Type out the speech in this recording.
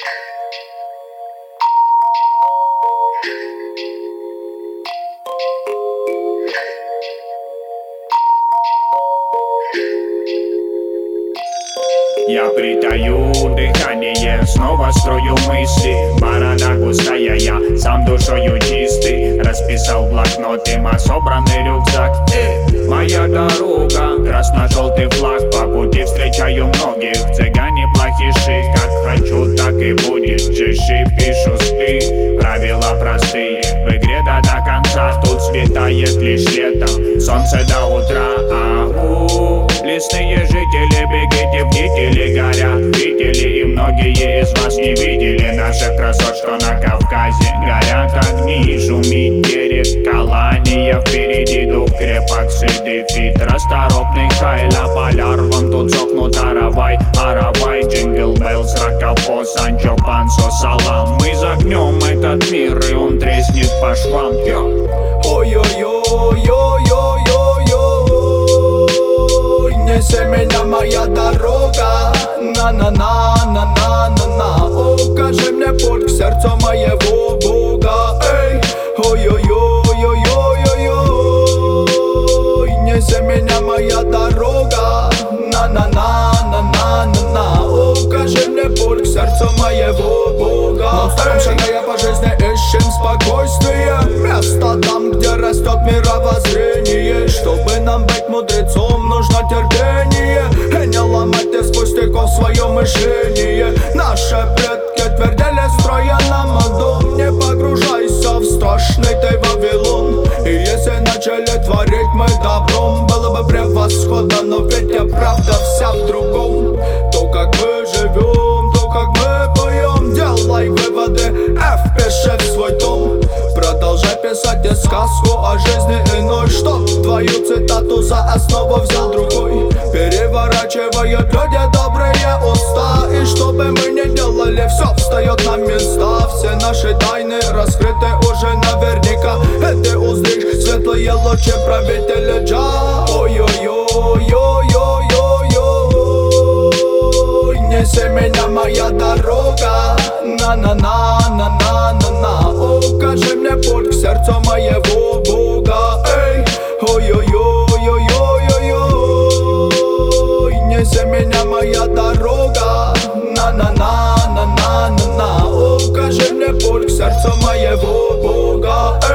Я притаю дыхание, снова строю мысли. Борода густая, я сам душою чистый. Расписал блокноты, собранный рюкзак. Моя дорога, красно-желтый флаг. По пути встречаю многих, цыгане плохиши. Как хочу, так и будет, чеши пишу спи. Правила простые, в игре до конца. Тут светает лишь летом, солнце до утра. Лесные жители, бегите, бдители горят. Видели и многие из вас не видели наших красот, что на Кавказе горят огни, шумит берег Калания. Впереди дух крепок, сыты фит, расторопный хайла. Поляр, вон тут сохнут аравай, джингл беллс, ракапо, Санчо Пансо, салам. Мы загнем этот мир, и он треснет по швам. Несе меня моя дорога, на-на-на-на-на-на-на. Укажи мне путь к сердцу моего Бога. Эй, ой-ой-ой-ой-ой-ой. Несе меня моя дорога, на-на-на-на-на-на-на. Укажи мне путь к сердцу моего Бога. Но в старом шагая по жизни ищем спокойствие. Место там, где растет мировоззрение. Чтобы нам быть мудрецом, нужно терпение. И не ломать из пустяков свое мышление. Наши предки твердили, строя нам дом. Не погружайся в страшный ты Вавилон. И если начали творить мы добром, было бы превосходно, но ведь правда вся в другом. То, как мы живем, то, как мы поем. Делай выводы, впиши в свой том. Продолжай писать и сказку о жизни иной. Чтоб твою цитату за основу взял другой. Переворачивают люди добрые уста. И что бы мы ни делали, все встает на места. Все наши тайны раскрыты уже наверняка. И ты узришь светлые лучи правителя Джа. Ой-ой-ой-ой-ой-ой. Неси меня моя дорога, на-на-на-на-на-на-на. Укажи мне путь к сердцу моего Бога. Эй, ой-ой-ой-ой-ой-ой. Неси меня моя дорога, на-на-на-на-на-на-на. Укажи мне путь к сердцу моего Бога.